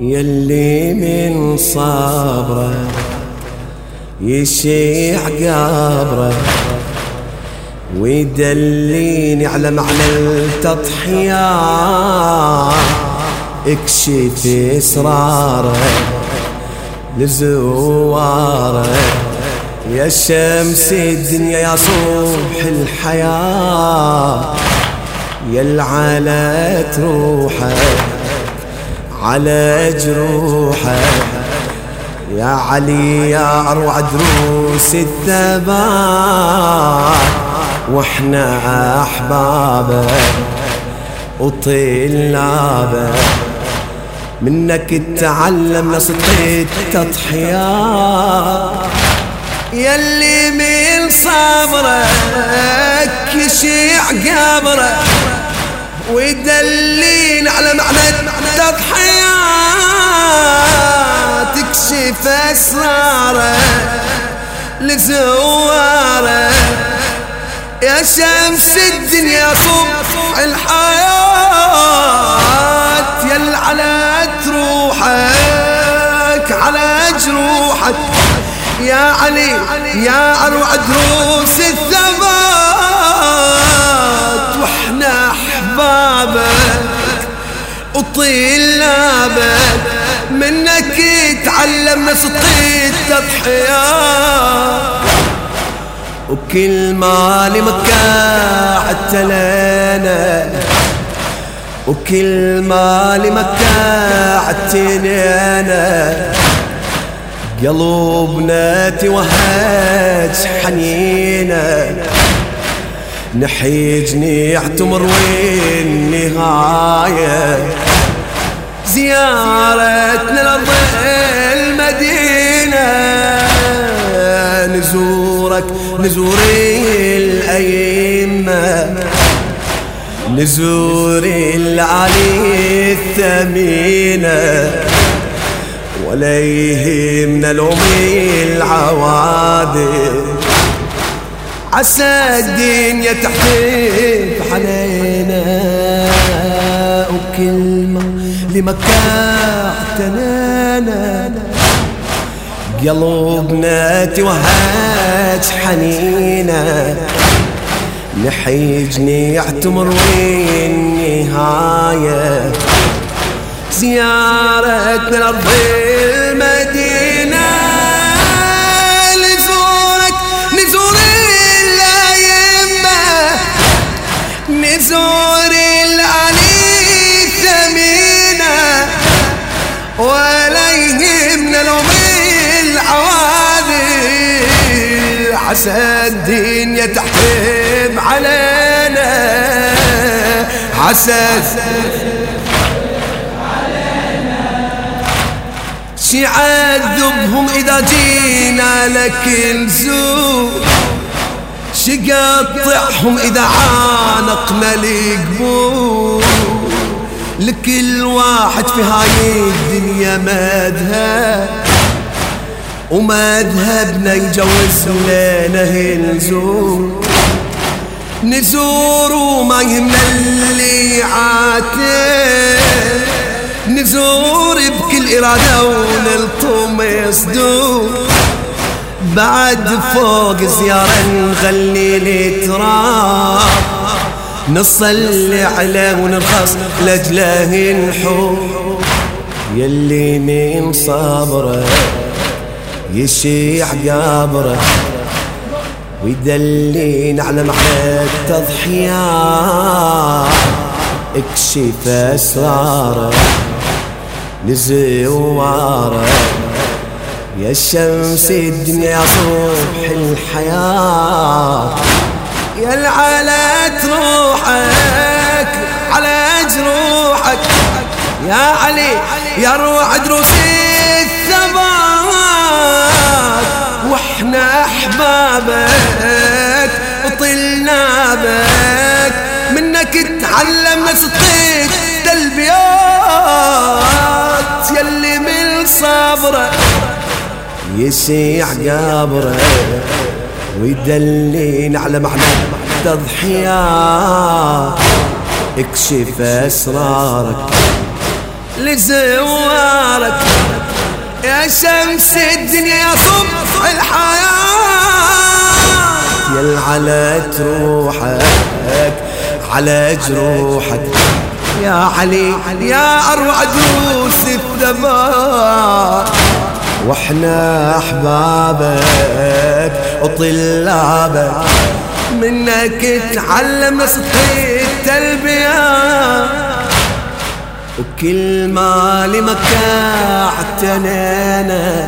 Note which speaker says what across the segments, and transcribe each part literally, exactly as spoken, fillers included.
Speaker 1: يلي من صبره يشيع قبره ويدليني على معنى التضحية، اكشف اسراره لزواره يا شمس الدنيا يا صبح الحياة، يا العلت روحك على جروحك يا علي يا أروع دروس الثبات، واحنا أحبابك وطلابك منك تعلمنا صدق التضحيات، يلي من صبرك يشيع قبرك ويدلين على معنى التضحيات، تكشف أسرارك لزوارك يا شمس الدنيا صبح الحياة، يا العلت روحك على جروحك يا علي يا أروع دروس الثبات، واحنا أحبابك وطلابك منك تعلمنا صدق التضحيات، وكل ما لمكة حتى لنا وكل ما لمكة عتنينا قلوبنا توهج حنينا، نحيج نعتمر وين نهاية زيارتنا لأرض المدينة، نزورك نزور الأئمة نزور العلي الثمينة، ولا يهمنا لوم العوادل عسى الدنيا تحتف علينا، وكلمة لمكة اعتنانا قلوبنا توهج حنينا، نحيج نعتمر وين نهاية زيارتنا لأرض المدينة، نزورك نزور الأئمة نزور العلي الثمينة، ولا يهمنا لوم العواذل عسى الدنيا تحتم علينا، عسى شعذبهم إذا جينا لك نزور، شقطعهم إذا عانقنا القبور، لكل واحد في هاي الدنيا مذهب ومذهبنا يجوز لنا نزور، نزور وما يهمنا اللي عاتب، نزور بكل إرادة ونلطم صدور، بعد فوق زيارة نغلي التراب، نصلي عليه ونرخص لأجله نحور، يلي من صبره يشيع قبره ويدلين على معنى التضحيات، اكشف أسراره لزواره يا شمس الدنيا يا صبح الحياة، يا العلت روحك على جروحك يا علي يا أروع دروس الثبات، واحنا أحبابك وطلنا بك منك تعلمنا صدق التلبيات، يلي من صبرك يشيع قبره ويدلين على معنى التضحيات، اكشف أسرارك لزوارك يا شمس الدنيا يا صبح الحياة، يا علت روحك على جروحك يا علي يا أروع دروس الثبات، واحنا أحبابك وطلابك منك تعلمنا صدق التلبية، وكل ما لمكة اعتنينا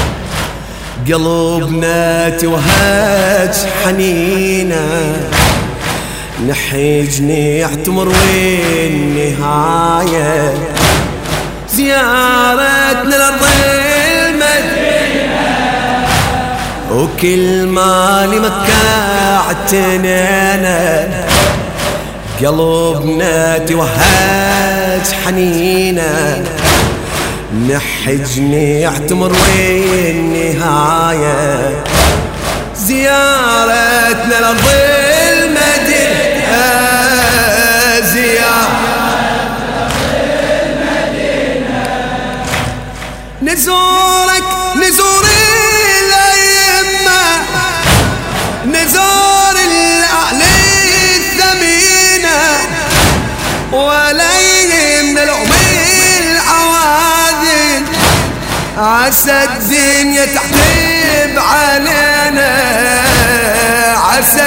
Speaker 1: قلوبنا توهج حنينا، نحج نعتمر وين نهاية زيارتنا لأرض المدينة، وكل ما لمكة اعتنينا قلوبنا توهج حنينا، نحج نعتمر وين نهاية زيارتنا لأرض المدينة، زيارتنا المدينة، نزورك نزور الأئمة، نزور الأعلى الثمينة، وليهم نلوم العواذل، عسى الدنيا تحتب علينا، عسى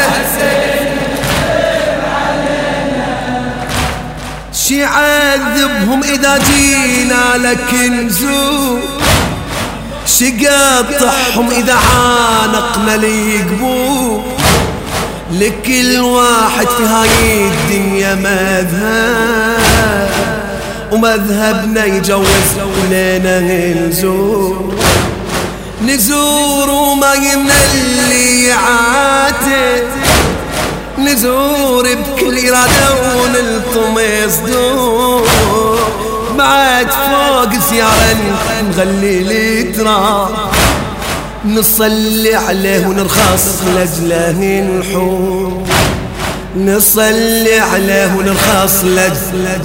Speaker 1: شي عذبهم إذا جينا لك نزور، شي قطعهم إذا عانقنا ليقبور، لكل واحد في هاي الدنيا مذهب، ومذهبنا يجوز لنا نزور، نزور وما يمنى اللي يعاتب، نزور بكل إرادة ونلطم صدور، بعد فوق زيارة نغلي التراب، نصلي عليه ونرخص لجله نحور، نصلي عليه ونرخص لجله،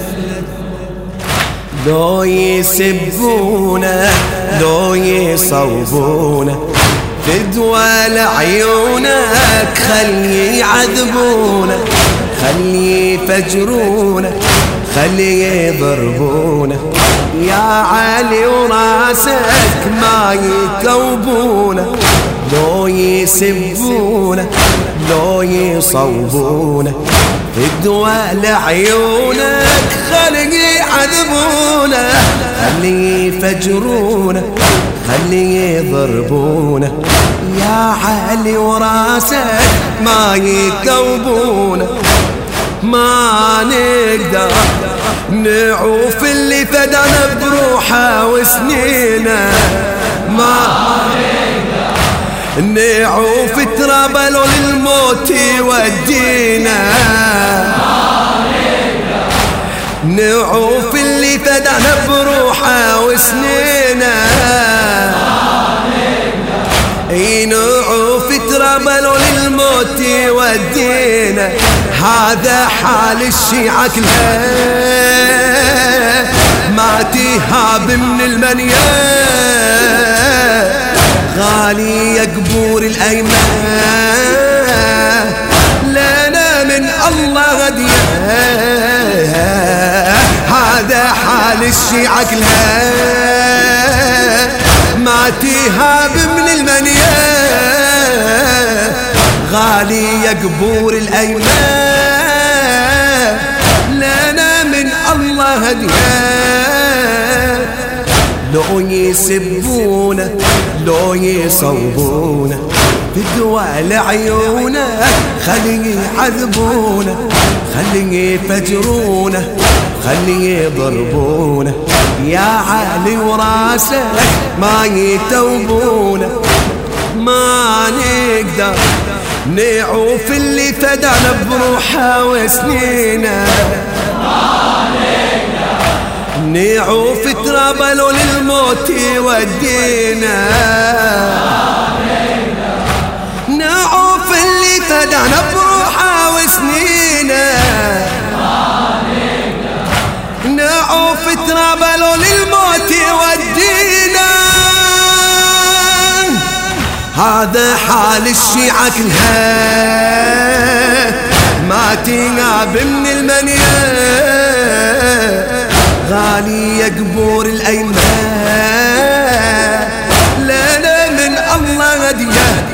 Speaker 1: لو يسبونا لو يصوبونا فدوى لعيونك، خلي يعذبونا خلي يفجرونا خلي يضربونا، يا علي وراسك ما يكوبونا، لو يسبونا لو يصوبونا فدوى لعيونك، خلي يعذبونا خلي يفجرونا خلي يضربونا، يا علي وراسك ما يكوبونا، ما نقدر نعوف اللي فدانا بروحه وسنينه، ما نقدر نعوف ترابلو للموت يودينا، نعوف اللي فدانا بروحه وسنينه، نعوف ترابلو للموت يودينا، هذا حال الشيعة كلها ما تهاب من المنيا، غالي يا قبور الأيمان لنا من الله هديه، هذا حال الشيعة كلها ما تهاب من المنيا، غالي يا قبور الأيمان لنا من الله هديه، لو يسبونا لو يصوبونا فدوى لعيونا، خلي يعذبونا خلي يفجرونا خلي يضربونا، يا علي وراسك ما يتوبونا، ما نقدر نعوف اللي فدانا بروحه وسنينه، ما نقدر نعوف ترابلو للموت يودينا، نعوف اللي فدانا بروحه وسنينه، نعوف بترابلوا للموت يودينا. هذا حال الشيعة كلها ما تناب من المنيا. غالية قبور الأيمة لنا من الله هدية.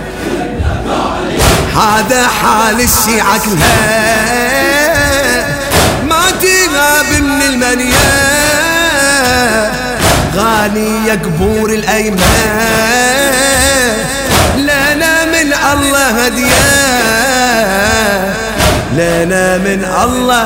Speaker 1: هذا حال الشيعة كلها ما تغاب من المنيا. غالية قبور الأيمة لنا من الله هدية. لنا من الله.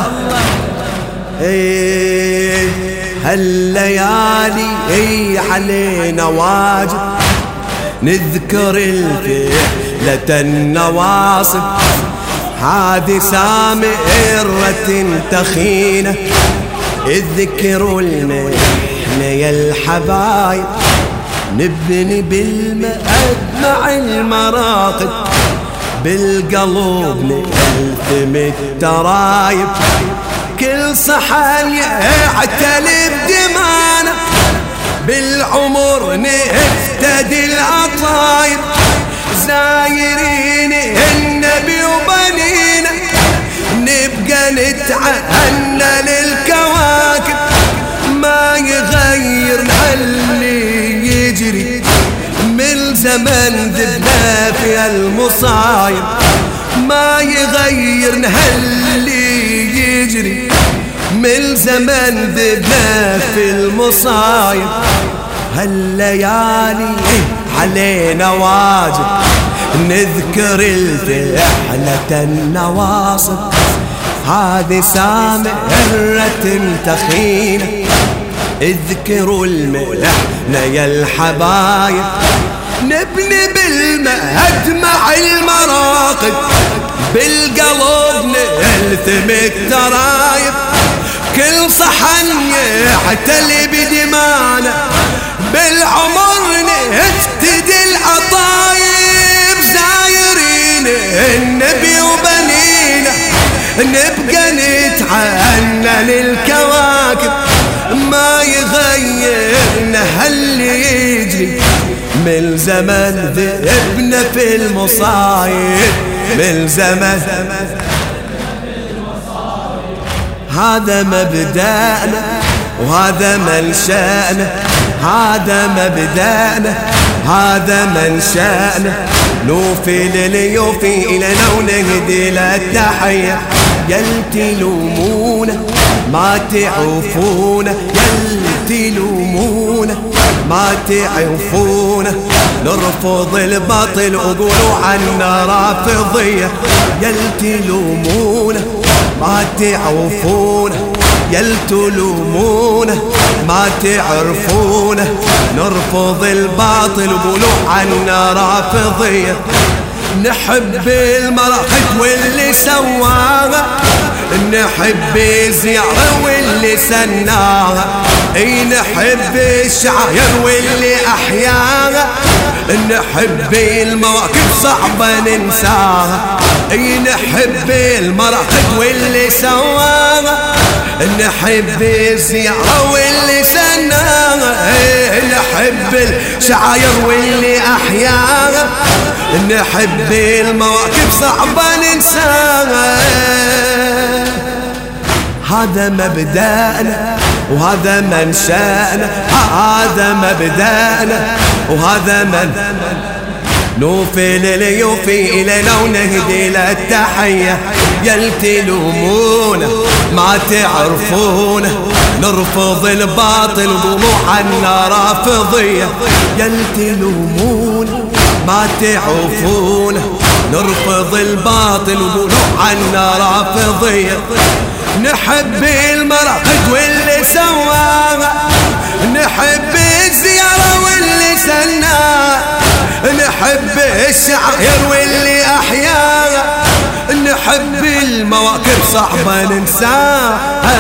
Speaker 1: ايه هالليالي ايه علينا واجب نذكر الفعلة النواصب. هذه سامرة تخينة اذكروا لنا احنا يا الحبايب. نبني بالمأد مع المراقد بالقلوب نلثم الترايب. كل صحن يعتلي بدمانا بالعمر نفتدي العطايب. زايرين النبي وبنينا نبقى نتعنى للكواكب. ما يغيرنا اللي يجري من زمن ذبنا في المصايب. ما يغيرنا اللي يجري من زمن ذبنا في المصايب. هالليالي علينا واجب نذكر الفعلة النواصب. هذه سامرة تخينة اذكروا الملحنا يا الحبايب. نبني بالمهد مع المراقد بالقلوب نلثم الترايب. كل صحن يعتلي بدمانا بالعمر نفتدي العطايب. زايرين النبي وبنينا نبقى نتعنى للكواكب. ما يغيرنا هاللي يجري من زمن ذئبنا في المصايب. من زمن هذا مبدأنا وهذا منشأنا. هذا مبدأنا هذا منشأنا. نوفي لليوفي إلينا ونهدي للتحية. يلتلومونا ما تعرفونا. يلتلومونا ما تعرفونا. نرفض الباطل وقولوا عنا رافضية. يلتلومونا ما تعرفونا. يلتلومونا ما تعرفونا. نرفض الباطل وقولوا عنا رافضية. نحب المراقد واللي سواها. نحب الزيارة واللي سناها. اي نحب الشعاير واللي احياها. نحب المواقف صعبة ننساها. اي نحب المراقد واللي سواها. نحب الزيارة واللي سناها. نحب الشعاير واللي احياها. نحب المواقف صعبة ننساها. هذا مبدأنا وهذا منشأنا. هذا مبدأنا وهذا من نوفي لليوفي إلينا ونهدي للتحية. يلتلومونا ما تعرفونا. نرفض الباطل وقولوا عنا رافضية. يلتلومونا ما تعرفونا. نرفض الباطل وقولوا عنا رافضية. نحب المراقد واللي سواها. نحب الزيارة واللي سناها. نحب الشعائر واللي أحياها. نحب المواقف صعبة ننساها.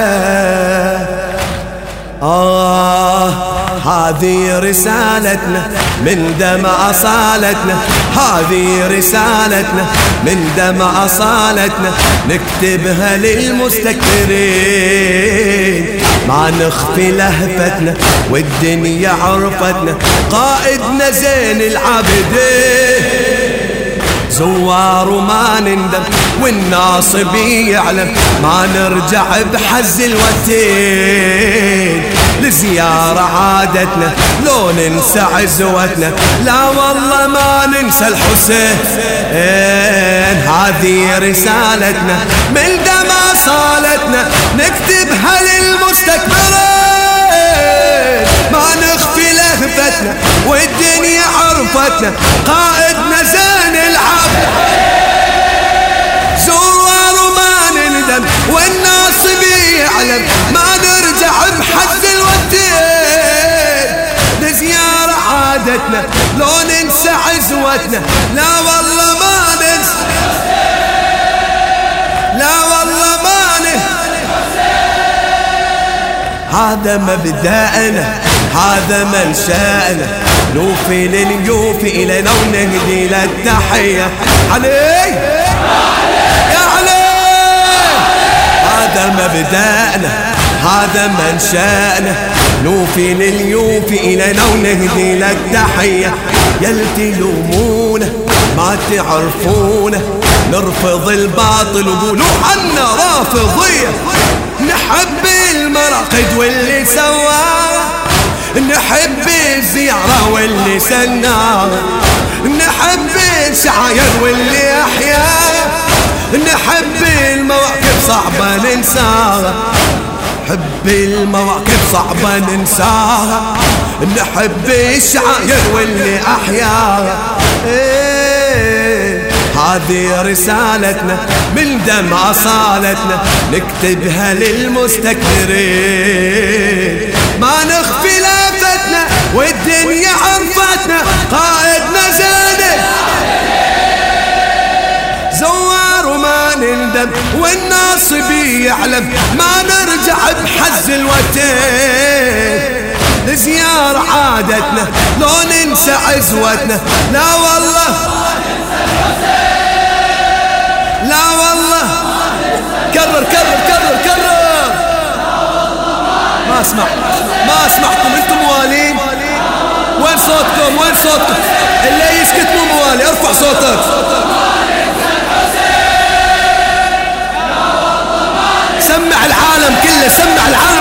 Speaker 1: آه هذه رسالتنا من دم أصالتنا. هذه رسالتنا من دم أصالتنا. نكتبها للمستكبرين ما ما نخفي لهفتنا والدنيا عرفتنا، قائدنا زين العابدين، زوار وما نندم والناصب يعلم، ما نرجع بحز الوتين، لزيارة عادتنا لو ننسى عزوتنا، لا والله ما ننسى الحسين، هذه رسالتنا من دم صالتنا نكتبها للمستكبرين، ما نخفي لهفتنا والدنيا عرفتنا، قائدنا زين العابد، زوار وما نندم والناصب يعلم، ما نرجع بحز الوتين، لزيارة عادتنا لو ننسى عزوتنا، لا والله ما ننسى، لا والله ما ننسى، هذا مبدأنا هذا منشأنا، نوفي لليوفي إلينا ونهدي للتحية، علي يا علي، هذا مبدأنا هذا منشأنا، نوفي لليوفي إلينا ونهدي للتحية، يل تلومونا ما تعرفونا، نرفض الباطل وقولوا عنا رافضية، نحب المراقد واللي سواها، نحب الزيارة واللي سناها، نحب الشعاير واللي أحياها، نحب المواقف صعبة ننساها، نحب المواقف صعبة ننساها، نحب الشعاير واللي أحياها، إيه هذه رسالتنا من دم أصالتنا نكتبها للمستكبرين، ما نخفي لفتنا والدنيا عرفتنا، قائدنا زين زوار وما نندم والناصب يعلم، ما نرجع بحز الوتين، لزيارة عادتنا لو ننسى عزوتنا، لا والله لا والله، كرر كرر كرر كرر، ما اسمع ما اسمعكم، انتم موالين، وين صوتكم وين صوتكم، اللي يسكت مو موالي، ارفع صوتك، سمع العالم كله، سمع العالم